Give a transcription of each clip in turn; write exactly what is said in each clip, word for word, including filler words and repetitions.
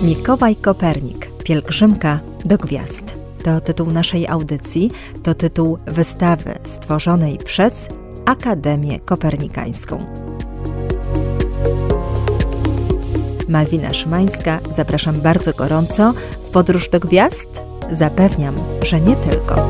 Mikołaj Kopernik, pielgrzymka do gwiazd. To tytuł naszej audycji, to tytuł wystawy stworzonej przez Akademię Kopernikańską. Malwina Szymańska, zapraszam bardzo gorąco w podróż do gwiazd. Zapewniam, że nie tylko.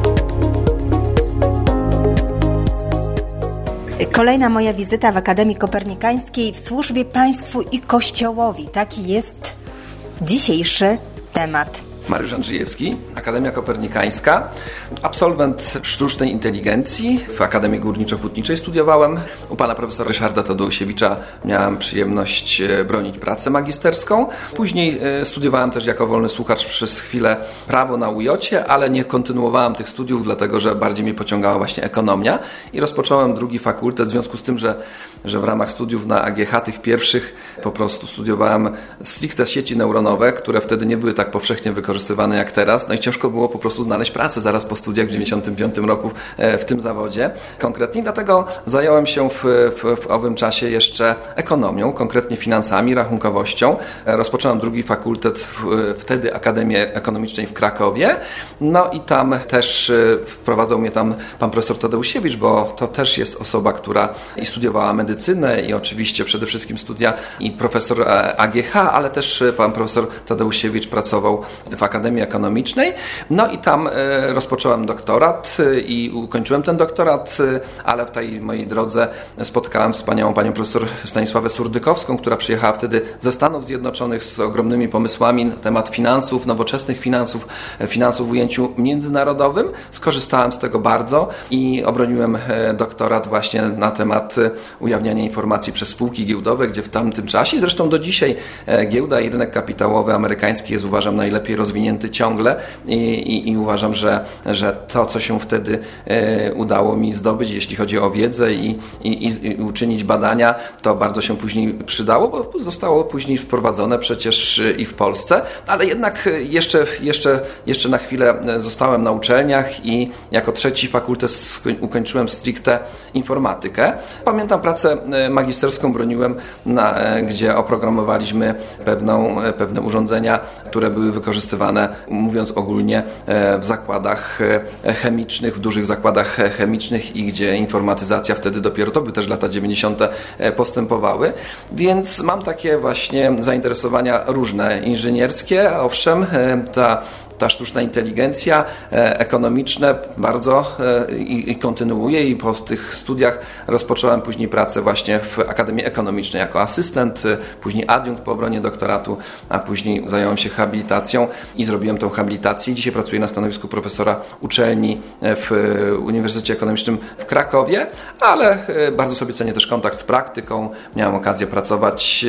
Kolejna moja wizyta w Akademii Kopernikańskiej w służbie państwu i Kościołowi. Taki jest dzisiejszy temat. Mariusz Andrzejewski, Akademia Kopernikańska, absolwent sztucznej inteligencji. W Akademii Górniczo-Hutniczej studiowałem. U pana profesora Ryszarda Tadeusiewicza miałem przyjemność bronić pracę magisterską. Później studiowałem też jako wolny słuchacz przez chwilę prawo na U J cie, ale nie kontynuowałem tych studiów, dlatego że bardziej mnie pociągała właśnie ekonomia i rozpocząłem drugi fakultet w związku z tym, że, że w ramach studiów na A G H tych pierwszych po prostu studiowałem stricte sieci neuronowe, które wtedy nie były tak powszechnie wykorzystywane jak teraz, no i ciężko było po prostu znaleźć pracę zaraz po studiach w dziewięćdziesiątym piątym roku w tym zawodzie konkretnie, dlatego zająłem się w, w, w owym czasie jeszcze ekonomią, konkretnie finansami, rachunkowością. Rozpocząłem drugi fakultet w, wtedy Akademii Ekonomicznej w Krakowie, no i tam też wprowadzał mnie tam pan profesor Tadeusiewicz, bo to też jest osoba, która i studiowała medycynę i oczywiście przede wszystkim studia i profesor A G H, ale też pan profesor Tadeusiewicz pracował w Akademii Ekonomicznej. No i tam e, rozpocząłem doktorat e, i ukończyłem ten doktorat, e, ale w tej mojej drodze spotkałem wspaniałą panią profesor Stanisławę Surdykowską, która przyjechała wtedy ze Stanów Zjednoczonych z ogromnymi pomysłami na temat finansów, nowoczesnych finansów, e, finansów w ujęciu międzynarodowym. Skorzystałem z tego bardzo i obroniłem e, doktorat właśnie na temat e, ujawniania informacji przez spółki giełdowe, gdzie w tamtym czasie, zresztą do dzisiaj e, giełda i rynek kapitałowy amerykański jest, uważam, najlepiej rozwinięty ciągle i, i, i uważam, że, że to, co się wtedy e, udało mi zdobyć, jeśli chodzi o wiedzę i, i, i uczynić badania, to bardzo się później przydało, bo zostało później wprowadzone przecież i w Polsce, ale jednak jeszcze, jeszcze, jeszcze na chwilę zostałem na uczelniach i jako trzeci fakultet ukończyłem stricte informatykę. Pamiętam pracę magisterską broniłem, na, gdzie oprogramowaliśmy pewną, pewne urządzenia, które były wykorzystywane, mówiąc ogólnie, w zakładach chemicznych, w dużych zakładach chemicznych i gdzie informatyzacja wtedy dopiero, to były też lata dziewięćdziesiąte postępowały, więc mam takie właśnie zainteresowania różne, inżynierskie, owszem, ta Ta sztuczna inteligencja, e, ekonomiczne bardzo e, i, i kontynuuję i po tych studiach rozpocząłem później pracę właśnie w Akademii Ekonomicznej jako asystent, e, później adiunkt po obronie doktoratu, a później zająłem się habilitacją i zrobiłem tą habilitację. Dzisiaj pracuję na stanowisku profesora uczelni w Uniwersytecie Ekonomicznym w Krakowie, ale e, bardzo sobie cenię też kontakt z praktyką. Miałem okazję pracować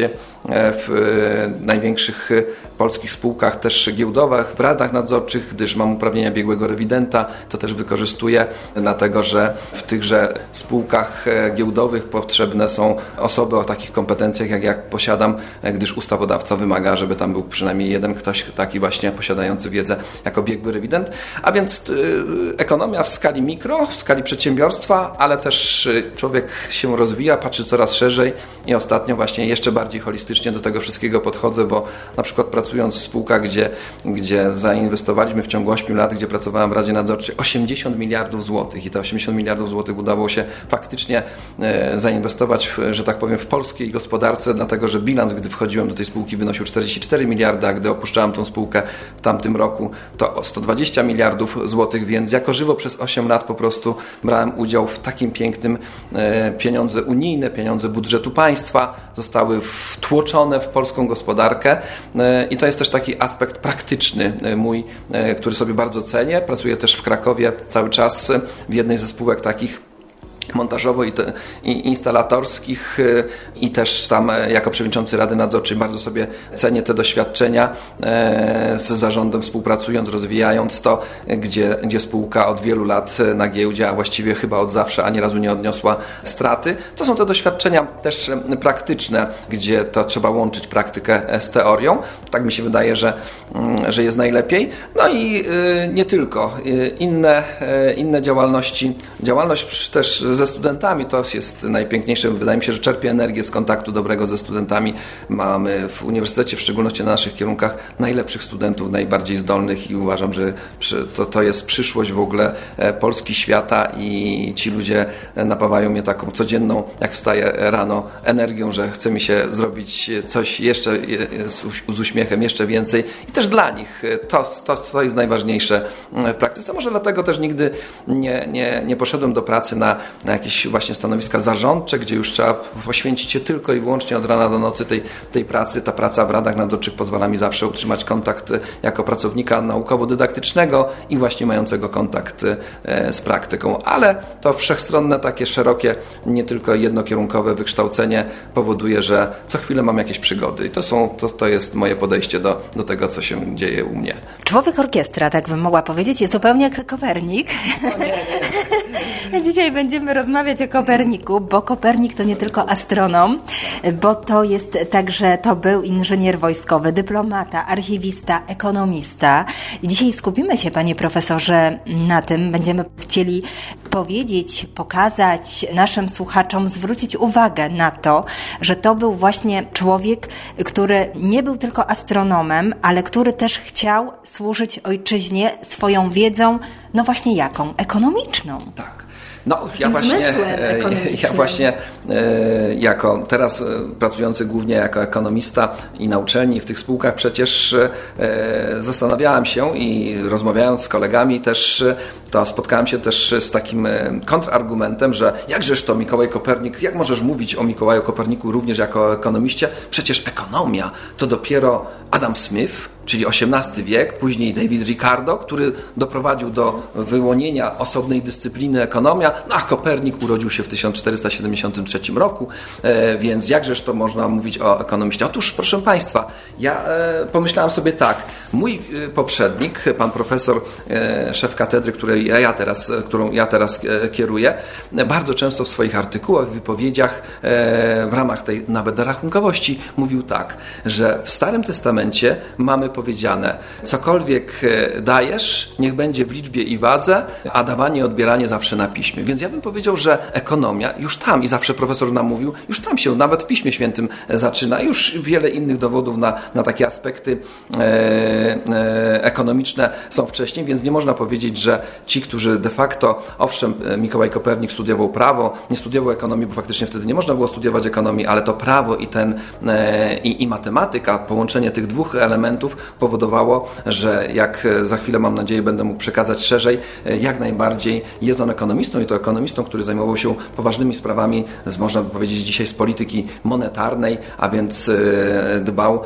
w e, największych polskich spółkach też giełdowych, w radach nadzorczych, gdyż mam uprawnienia biegłego rewidenta, to też wykorzystuję, dlatego że w tychże spółkach giełdowych potrzebne są osoby o takich kompetencjach, jak ja posiadam, gdyż ustawodawca wymaga, żeby tam był przynajmniej jeden ktoś taki właśnie posiadający wiedzę jako biegły rewident. A więc yy, ekonomia w skali mikro, w skali przedsiębiorstwa, ale też człowiek się rozwija, patrzy coraz szerzej i ostatnio właśnie jeszcze bardziej holistycznie do tego wszystkiego podchodzę, bo na przykład pracując w spółkach, gdzie, gdzie zainwestowaliśmy Inwestowaliśmy w ciągu ośmiu lat, gdzie pracowałem w Radzie Nadzorczej, osiemdziesiąt miliardów złotych i te osiemdziesiąt miliardów złotych udało się faktycznie e, zainwestować, w, że tak powiem, w polskiej gospodarce, dlatego że bilans, gdy wchodziłem do tej spółki, wynosił czterdzieści cztery miliardy, a gdy opuszczałem tą spółkę w tamtym roku, to sto dwadzieścia miliardów złotych, więc jako żywo przez osiem lat po prostu brałem udział w takim pięknym e, pieniądze unijne, pieniądze budżetu państwa zostały wtłoczone w polską gospodarkę e, i to jest też taki aspekt praktyczny e, mój, który sobie bardzo cenię. Pracuję też w Krakowie cały czas w jednej ze spółek takich montażowo i, te, i instalatorskich i też tam jako przewodniczący Rady Nadzorczej bardzo sobie cenię te doświadczenia e, z zarządem współpracując, rozwijając to, gdzie, gdzie spółka od wielu lat na giełdzie, a właściwie chyba od zawsze ani razu nie odniosła straty. To są te doświadczenia też praktyczne, gdzie to trzeba łączyć praktykę z teorią. Tak mi się wydaje, że, że jest najlepiej. No i y, nie tylko. Y, inne, y, inne działalności. Działalność też ze studentami. To jest najpiękniejsze. Wydaje mi się, że czerpię energię z kontaktu dobrego ze studentami. Mamy w uniwersytecie, w szczególności na naszych kierunkach, najlepszych studentów, najbardziej zdolnych i uważam, że to, to jest przyszłość w ogóle Polski, świata i ci ludzie napawają mnie taką codzienną, jak wstaję rano, energią, że chce mi się zrobić coś jeszcze z, z uśmiechem, jeszcze więcej i też dla nich. To, to, to jest najważniejsze w praktyce. Może dlatego też nigdy nie, nie, nie poszedłem do pracy na, na jakieś właśnie stanowiska zarządcze, gdzie już trzeba poświęcić się tylko i wyłącznie od rana do nocy tej, tej pracy. Ta praca w radach nadzorczych pozwala mi zawsze utrzymać kontakt jako pracownika naukowo-dydaktycznego i właśnie mającego kontakt z praktyką. Ale to wszechstronne, takie szerokie, nie tylko jednokierunkowe wykształcenie powoduje, że co chwilę mam jakieś przygody. I to, są, to, to jest moje podejście do, do tego, co się dzieje u mnie. Człowiek orkiestra, tak bym mogła powiedzieć, jest zupełnie jak Kopernik. O nie, nie. Dzisiaj będziemy rozmawiać o Koperniku, bo Kopernik to nie tylko astronom, bo to jest także, to był inżynier wojskowy, dyplomata, archiwista, ekonomista. I dzisiaj skupimy się, panie profesorze, na tym. Będziemy chcieli powiedzieć, pokazać naszym słuchaczom, zwrócić uwagę na to, że to był właśnie człowiek, który nie był tylko astronomem, ale który też chciał służyć ojczyźnie swoją wiedzą, no właśnie jaką? Ekonomiczną. Tak. No, ja właśnie, ja właśnie e, jako teraz pracujący głównie jako ekonomista i na uczelni, w tych spółkach przecież e, zastanawiałem się i rozmawiając z kolegami też, to spotkałem się też z takim kontrargumentem, że jakżeż to Mikołaj Kopernik, jak możesz mówić o Mikołaju Koperniku również jako ekonomiście? Przecież ekonomia to dopiero Adam Smith, czyli osiemnasty wiek, później David Ricardo, który doprowadził do wyłonienia osobnej dyscypliny ekonomia, no a Kopernik urodził się w tysiąc czterysta siedemdziesiątym trzecim roku, e, więc jakżeż to można mówić o ekonomiście? Otóż, proszę Państwa, ja e, pomyślałem sobie tak, mój e, poprzednik, pan profesor, e, szef katedry, której ja teraz, którą ja teraz e, kieruję, bardzo często w swoich artykułach, wypowiedziach e, w ramach tej nawet rachunkowości mówił tak, że w Starym Testamencie mamy powiedziane, cokolwiek dajesz, niech będzie w liczbie i wadze, a dawanie i odbieranie zawsze na piśmie. Więc ja bym powiedział, że ekonomia już tam, i zawsze profesor nam mówił, już tam się nawet w Piśmie Świętym zaczyna. Już wiele innych dowodów na, na takie aspekty e, e, ekonomiczne są wcześniej, więc nie można powiedzieć, że ci, którzy de facto, owszem, Mikołaj Kopernik studiował prawo, nie studiował ekonomii, bo faktycznie wtedy nie można było studiować ekonomii, ale to prawo i ten e, i, i matematyka, połączenie tych dwóch elementów powodowało, że jak za chwilę, mam nadzieję, będę mógł przekazać szerzej, jak najbardziej jest on ekonomistą i to ekonomistą, który zajmował się poważnymi sprawami, z, można by powiedzieć dzisiaj z polityki monetarnej, a więc dbał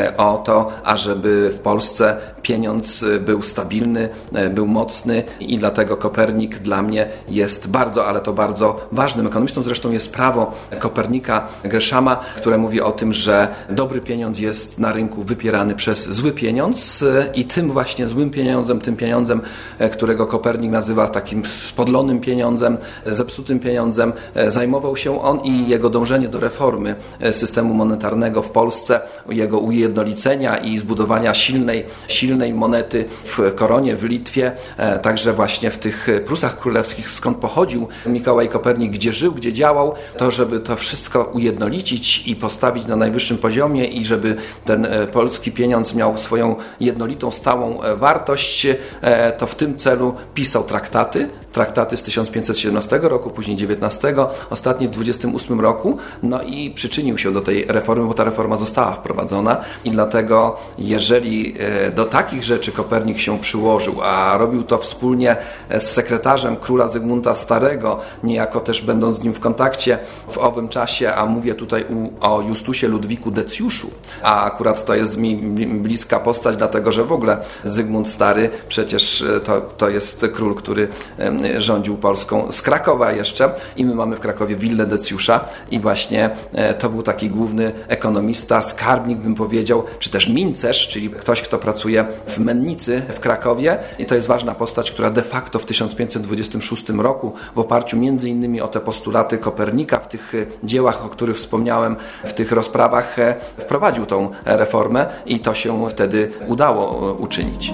o to, ażeby w Polsce pieniądz był stabilny, był mocny i dlatego Kopernik dla mnie jest bardzo, ale to bardzo ważnym ekonomistą. Zresztą jest prawo Kopernika Greshama, które mówi o tym, że dobry pieniądz jest na rynku wypierany przez zły pieniądz i tym właśnie złym pieniądzem, tym pieniądzem, którego Kopernik nazywa takim spodlonym pieniądzem, zepsutym pieniądzem, zajmował się on i jego dążenie do reformy systemu monetarnego w Polsce, jego ujednolicenia i zbudowania silnej, silnej monety w Koronie, w Litwie, także właśnie w tych Prusach Królewskich, skąd pochodził Mikołaj Kopernik, gdzie żył, gdzie działał, to żeby to wszystko ujednolicić i postawić na najwyższym poziomie i żeby ten polski pieniądz miał swoją jednolitą, stałą wartość, to w tym celu pisał traktaty, traktaty z tysiąc pięćset siedemnastego roku, później dziewiętnastego, ostatnie w dwudziestym ósmym roku, no i przyczynił się do tej reformy, bo ta reforma została wprowadzona i dlatego jeżeli do takich rzeczy Kopernik się przyłożył, a robił to wspólnie z sekretarzem króla Zygmunta Starego, niejako też będąc z nim w kontakcie w owym czasie, a mówię tutaj o Justusie Ludwiku Decjuszu, a akurat to jest mi bliska postać, dlatego że w ogóle Zygmunt Stary przecież to, to jest król, który rządził Polską z Krakowa jeszcze i my mamy w Krakowie willę Decjusza i właśnie to był taki główny ekonomista, skarbnik bym powiedział, czy też mincerz, czyli ktoś, kto pracuje w mennicy w Krakowie i to jest ważna postać, która de facto w tysiąc pięćset dwudziestym szóstym roku w oparciu między innymi o te postulaty Kopernika w tych dziełach, o których wspomniałem, w tych rozprawach wprowadził tą reformę i to się wtedy udało uczynić.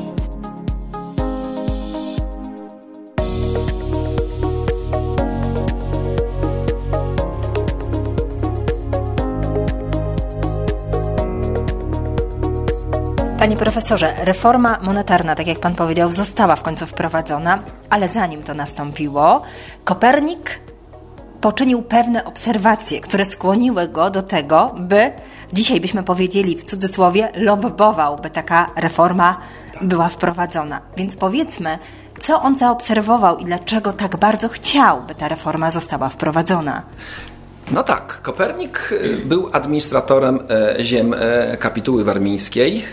Panie profesorze, reforma monetarna, tak jak pan powiedział, została w końcu wprowadzona, ale zanim to nastąpiło, Kopernik poczynił pewne obserwacje, które skłoniły go do tego, by, dzisiaj byśmy powiedzieli w cudzysłowie, lobbował, by taka reforma była wprowadzona. Więc powiedzmy, co on zaobserwował i dlaczego tak bardzo chciał, by ta reforma została wprowadzona? No tak, Kopernik był administratorem ziem kapituły warmińskiej,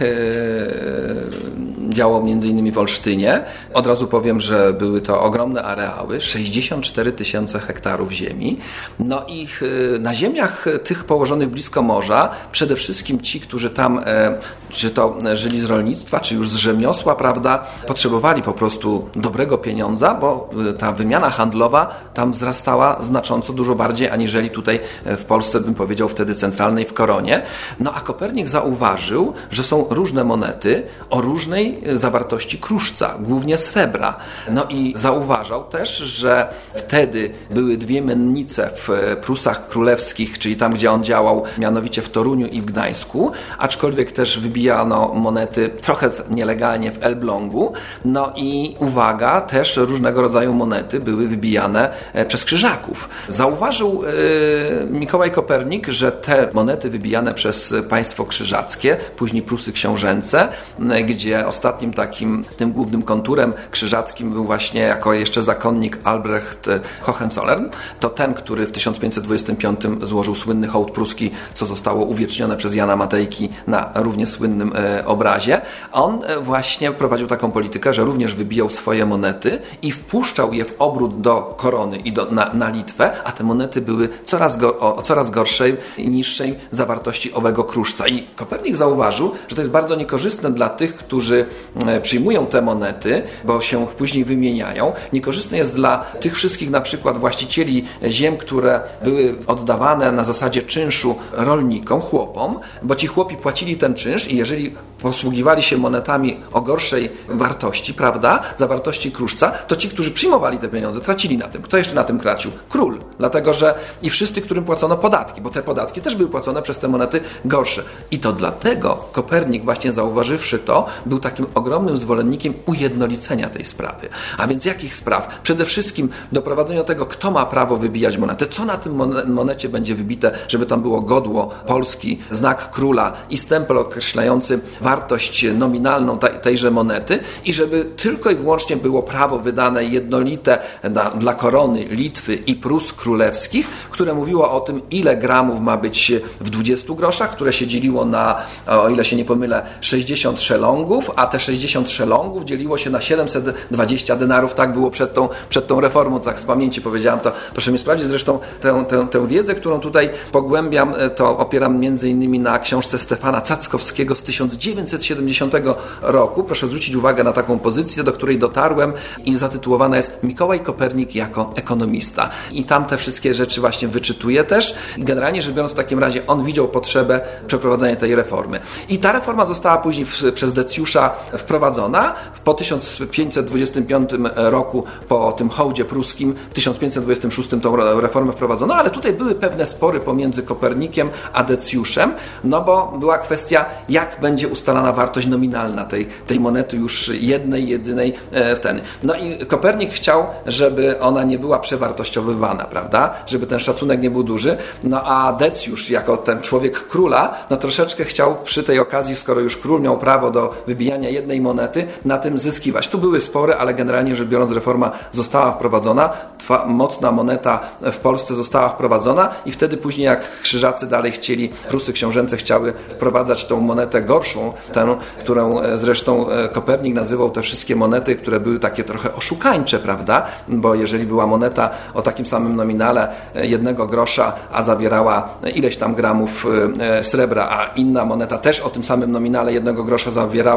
działał między innymi w Olsztynie. Od razu powiem, że były to ogromne areały, sześćdziesiąt cztery tysiące hektarów ziemi. No i na ziemiach tych położonych blisko morza, przede wszystkim ci, którzy tam czy to żyli z rolnictwa, czy już z rzemiosła, prawda, potrzebowali po prostu dobrego pieniądza, bo ta wymiana handlowa tam wzrastała znacząco dużo bardziej, aniżeli tutaj w Polsce, bym powiedział wtedy centralnej, w Koronie. No a Kopernik zauważył, że są różne monety o różnej zawartości kruszca, głównie srebra. No i zauważał też, że wtedy były dwie mennice w Prusach Królewskich, czyli tam, gdzie on działał, mianowicie w Toruniu i w Gdańsku, aczkolwiek też wybijano monety trochę nielegalnie w Elblągu. No i uwaga, też różnego rodzaju monety były wybijane przez krzyżaków. Zauważył yy, Mikołaj Kopernik, że te monety wybijane przez państwo krzyżackie, później Prusy Książęce, gdzie ostatnim takim, tym głównym konturem krzyżackim był właśnie jako jeszcze zakonnik Albrecht Hohenzollern, to ten, który w tysiąc pięćset dwudziestym piątym złożył słynny hołd pruski, co zostało uwiecznione przez Jana Matejki na równie słynnym e, obrazie. On e, właśnie prowadził taką politykę, że również wybijał swoje monety i wpuszczał je w obrót do korony i do, na, na Litwę, a te monety były coraz, go, o, o coraz gorszej i niższej zawartości owego kruszca. I Kopernik zauważył, że to jest bardzo niekorzystne dla tych, którzy e, przyjmują te monety, bo się później wymieniają. Niekorzystne jest dla tych wszystkich na przykład właścicieli ziem, które były oddawane na zasadzie czynszu rolnikom, chłopom, bo ci chłopi płacili ten czynsz i jeżeli posługiwali się monetami o gorszej wartości, prawda, zawartości kruszca, to ci, którzy przyjmowali te pieniądze, tracili na tym. Kto jeszcze na tym tracił? Król. Dlatego, że i wszyscy, którym płacono podatki, bo te podatki też były płacone przez te monety gorsze. I to dlatego Kopernik, właśnie zauważywszy to, był takim ogromnym zwolennikiem ujednolicenia tej sprawy. A więc jakich spraw? Przede wszystkim doprowadzenia do tego, kto ma prawo wybijać monetę, co na tym monecie będzie wybite, żeby tam było godło Polski, znak króla i stempel określający wartość nominalną tejże monety i żeby tylko i wyłącznie było prawo wydane jednolite na, dla korony Litwy i Prus królewskich, które mówiło o tym, ile gramów ma być w dwudziestu groszach, które się dzieliło na, o ile się nie pomylę, sześćdziesiąt szelongów, a te sześćdziesiąt szelongów dzieliło się na siedemset dwadzieścia denarów. Tak było przed tą, przed tą reformą, tak z pamięci powiedziałem to. Proszę mi sprawdzić, zresztą tę, tę, tę wiedzę, którą tutaj pogłębiam, to opieram między innymi na książce Stefana Cackowskiego z tysiąc dziewięćset siedemdziesiątego roku. Proszę zwrócić uwagę na taką pozycję, do której dotarłem i zatytułowana jest Mikołaj Kopernik jako ekonomista. I tam te wszystkie rzeczy właśnie wyczytuję też. I generalnie rzecz biorąc, w takim razie on widział potrzebę przeprowadzenia tej reformy. I ta reforma została później w, przez Decjusza wprowadzona. Po tysiąc pięćset dwudziestym piątym roku, po tym hołdzie pruskim, w tysiąc pięćset dwudziestym szóstym tą reformę wprowadzono, ale tutaj były pewne spory pomiędzy Kopernikiem a Decjuszem, no bo była kwestia, jak będzie ustalana wartość nominalna tej, tej monety już jednej, jedynej w ten. No i Kopernik chciał, żeby ona nie była przewartościowywana, prawda? Żeby ten szacunek nie był duży, no a Decjusz, jako ten człowiek króla, no troszeczkę chciał przy tej okazji, skoro już król miał prawo do wybijania jednej monety, na tym zyskiwać. Tu były spory, ale generalnie rzecz biorąc reforma została wprowadzona, Twa, mocna moneta w Polsce została wprowadzona i wtedy później jak krzyżacy dalej chcieli, Prusy Książęce chciały wprowadzać tą monetę gorszą, tę, którą zresztą Kopernik nazywał te wszystkie monety, które były takie trochę oszukańcze, prawda? Bo jeżeli była moneta o takim samym nominale jednego grosza, a zawierała ileś tam gramów srebra, a inna moneta też o tym samym nominale jednego grosza zawierała o połowę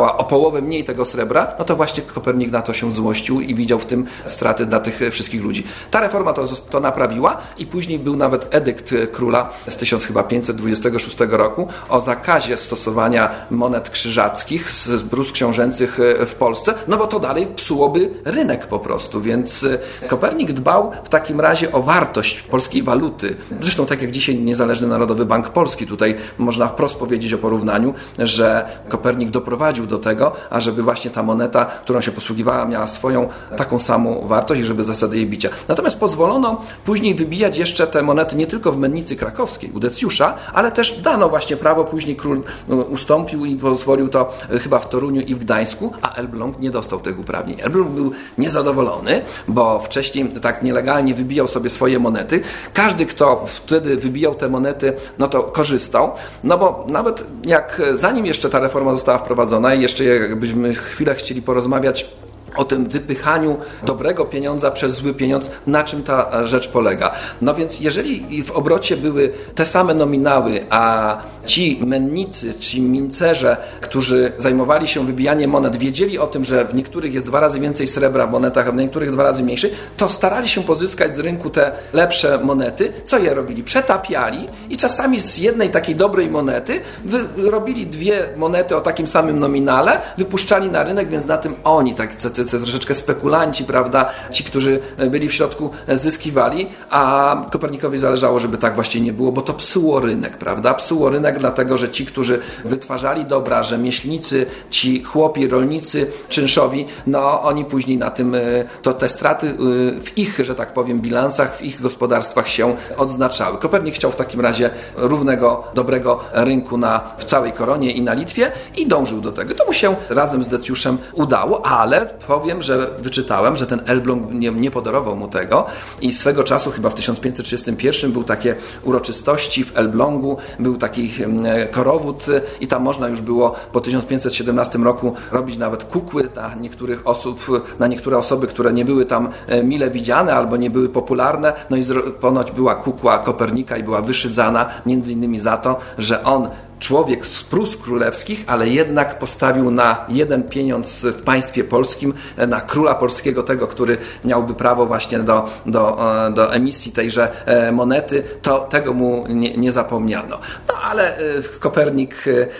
połowę mniej tego srebra, no to właśnie Kopernik na to się złościł i widział w tym straty dla tych wszystkich ludzi. Ta reforma to, to naprawiła i później był nawet edykt króla z tysiąc pięćset dwudziestego szóstego roku o zakazie stosowania monet krzyżackich z bruz książęcych w Polsce, no bo to dalej psułoby rynek po prostu, więc Kopernik dbał w takim razie o wartość polskiej waluty. Zresztą tak jak dzisiaj Niezależny Narodowy Bank Polski, tutaj można wprost powiedzieć o porównaniu, że Kopernik doprowadził do tego, ażeby właśnie ta moneta, którą się posługiwała, miała swoją taką samą wartość i żeby zasady jej bicia. Natomiast pozwolono później wybijać jeszcze te monety nie tylko w mennicy krakowskiej u Decjusza, ale też dano właśnie prawo, później król ustąpił i pozwolił to chyba w Toruniu i w Gdańsku, a Elbląg nie dostał tych uprawnień. Elbląg był niezadowolony, bo wcześniej tak nielegalnie wybijał sobie swoje monety. Każdy, kto wtedy wybijał te monety, no to korzystał, no bo nawet jak zanim jeszcze ta reforma została wprowadzona i jeszcze jakbyśmy chwilę chcieli porozmawiać o tym wypychaniu dobrego pieniądza przez zły pieniądz, na czym ta rzecz polega. No więc jeżeli w obrocie były te same nominały, a ci mennicy, ci mincerze, którzy zajmowali się wybijaniem monet, wiedzieli o tym, że w niektórych jest dwa razy więcej srebra w monetach, a w niektórych dwa razy mniejszy, to starali się pozyskać z rynku te lepsze monety. Co je robili? Przetapiali i czasami z jednej takiej dobrej monety robili dwie monety o takim samym nominale, wypuszczali na rynek, więc na tym oni, tak troszeczkę spekulanci, prawda, ci, którzy byli w środku, zyskiwali, a Kopernikowi zależało, żeby tak właśnie nie było, bo to psuło rynek, prawda, psuło rynek dlatego, że ci, którzy wytwarzali dobra, rzemieślnicy, ci chłopi, rolnicy, czynszowi, no oni później na tym, to te straty w ich, że tak powiem, bilansach, w ich gospodarstwach się odznaczały. Kopernik chciał w takim razie równego, dobrego rynku na, w całej Koronie i na Litwie i dążył do tego. To mu się razem z Decjuszem udało, ale powiem, że wyczytałem, że ten Elbląg nie, nie podarował mu tego i swego czasu, chyba w tysiąc pięćset trzydziestym pierwszym był takie uroczystości w Elblągu, był taki korowód i tam można już było po tysiąc pięćset siedemnastym roku robić nawet kukły na niektórych osób, na niektóre osoby, które nie były tam mile widziane albo nie były popularne, no i ponoć była kukła Kopernika i była wyszydzana między innymi za to, że on człowiek z Prus Królewskich, ale jednak postawił na jeden pieniądz w państwie polskim, na króla polskiego, tego, który miałby prawo właśnie do, do, do emisji tejże monety, to tego mu nie, nie zapomniano. No ale Kopernik,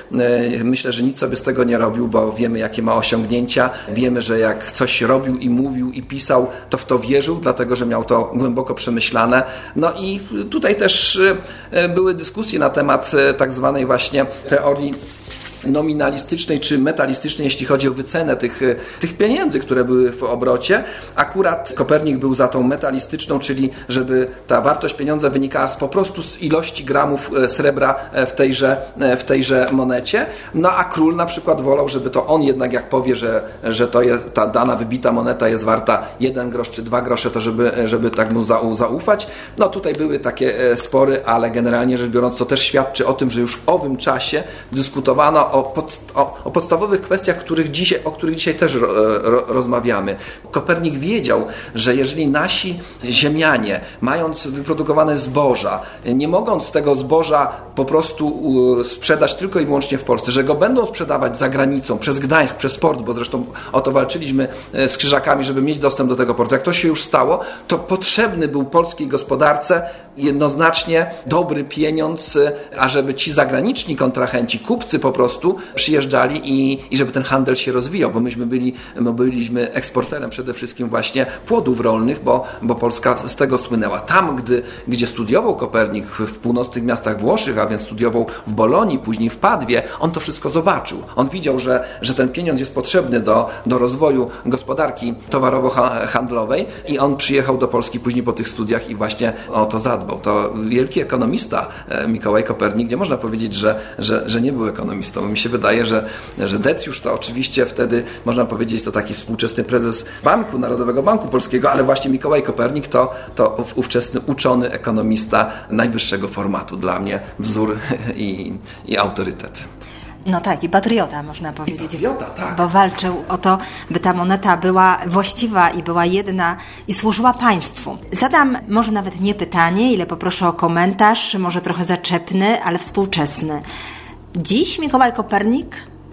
myślę, że nic sobie z tego nie robił, bo wiemy, jakie ma osiągnięcia, wiemy, że jak coś robił i mówił i pisał, to w to wierzył, dlatego, że miał to głęboko przemyślane. No i tutaj też były dyskusje na temat tak zwanej właśnie teorii nominalistycznej czy metalistycznej, jeśli chodzi o wycenę tych, tych pieniędzy, które były w obrocie. Akurat Kopernik był za tą metalistyczną, czyli żeby ta wartość pieniądza wynikała z, po prostu z ilości gramów srebra w tejże, w tejże monecie. No a król na przykład wolał, żeby to on jednak jak powie, że, że to jest, ta dana wybita moneta jest warta jeden grosz czy dwa grosze, to żeby, żeby tak mu zaufać. No tutaj były takie spory, ale generalnie rzecz biorąc to też świadczy o tym, że już w owym czasie dyskutowano O, pod, o, o podstawowych kwestiach, których dzisiaj, o których dzisiaj też ro, ro, rozmawiamy. Kopernik wiedział, że jeżeli nasi ziemianie, mając wyprodukowane zboża, nie mogąc tego zboża po prostu u, sprzedać tylko i wyłącznie w Polsce, że go będą sprzedawać za granicą, przez Gdańsk, przez port, bo zresztą o to walczyliśmy z Krzyżakami, żeby mieć dostęp do tego portu. Jak to się już stało, to potrzebny był polskiej gospodarce jednoznacznie dobry pieniądz, ażeby ci zagraniczni kontrahenci, kupcy po prostu przyjeżdżali i, i żeby ten handel się rozwijał, bo myśmy byli, my byliśmy eksporterem przede wszystkim właśnie płodów rolnych, bo, bo Polska z tego słynęła. Tam, gdy, gdzie studiował Kopernik w, w północnych miastach Włoszech, a więc studiował w Bolonii, później w Padwie, on to wszystko zobaczył. On widział, że, że ten pieniądz jest potrzebny do, do rozwoju gospodarki towarowo-handlowej i on przyjechał do Polski później po tych studiach i właśnie o to zadbał. To wielki ekonomista Mikołaj Kopernik, nie można powiedzieć, że, że, że nie był ekonomistą. Mi się wydaje, że, że Decjusz to oczywiście wtedy, można powiedzieć, to taki współczesny prezes Banku, Narodowego Banku Polskiego, ale właśnie Mikołaj Kopernik to, to ówczesny uczony ekonomista najwyższego formatu. Dla mnie wzór i, i autorytet. No tak, i patriota, można powiedzieć. I patriota, tak. Bo walczył o to, by ta moneta była właściwa i była jedna i służyła państwu. Zadam może nawet nie pytanie, ile poproszę o komentarz, może trochę zaczepny, ale współczesny. Dziś Mikołaj Kopernik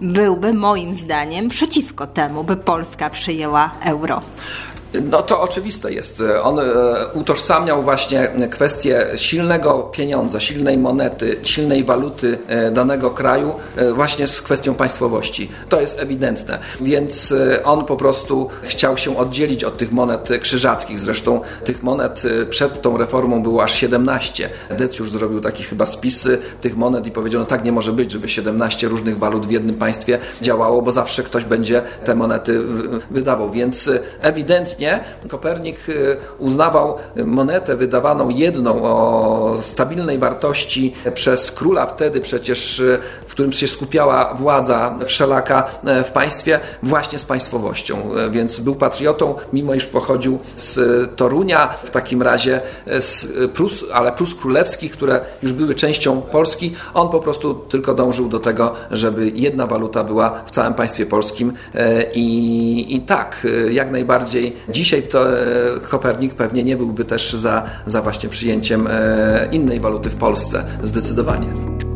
byłby moim zdaniem przeciwko temu, by Polska przyjęła euro. No to oczywiste jest. On e, utożsamiał właśnie kwestię silnego pieniądza, silnej monety, silnej waluty e, danego kraju e, właśnie z kwestią państwowości. To jest ewidentne. Więc e, on po prostu chciał się oddzielić od tych monet krzyżackich. Zresztą tych monet e, przed tą reformą było aż siedemnaście. Decjusz zrobił taki chyba spis tych monet i powiedział, no tak nie może być, żeby siedemnaście różnych walut w jednym państwie działało, bo zawsze ktoś będzie te monety w, wydawał. Więc e, ewidentnie Kopernik uznawał monetę wydawaną jedną o stabilnej wartości przez króla wtedy przecież, w którym się skupiała władza wszelaka w państwie, właśnie z państwowością. Więc był patriotą, mimo iż pochodził z Torunia, w takim razie z Prus, ale Prus królewskich, które już były częścią Polski. On po prostu tylko dążył do tego, żeby jedna waluta była w całym państwie polskim i, i tak, jak najbardziej dzisiaj to Kopernik pewnie nie byłby też za, za właśnie przyjęciem innej waluty w Polsce. Zdecydowanie.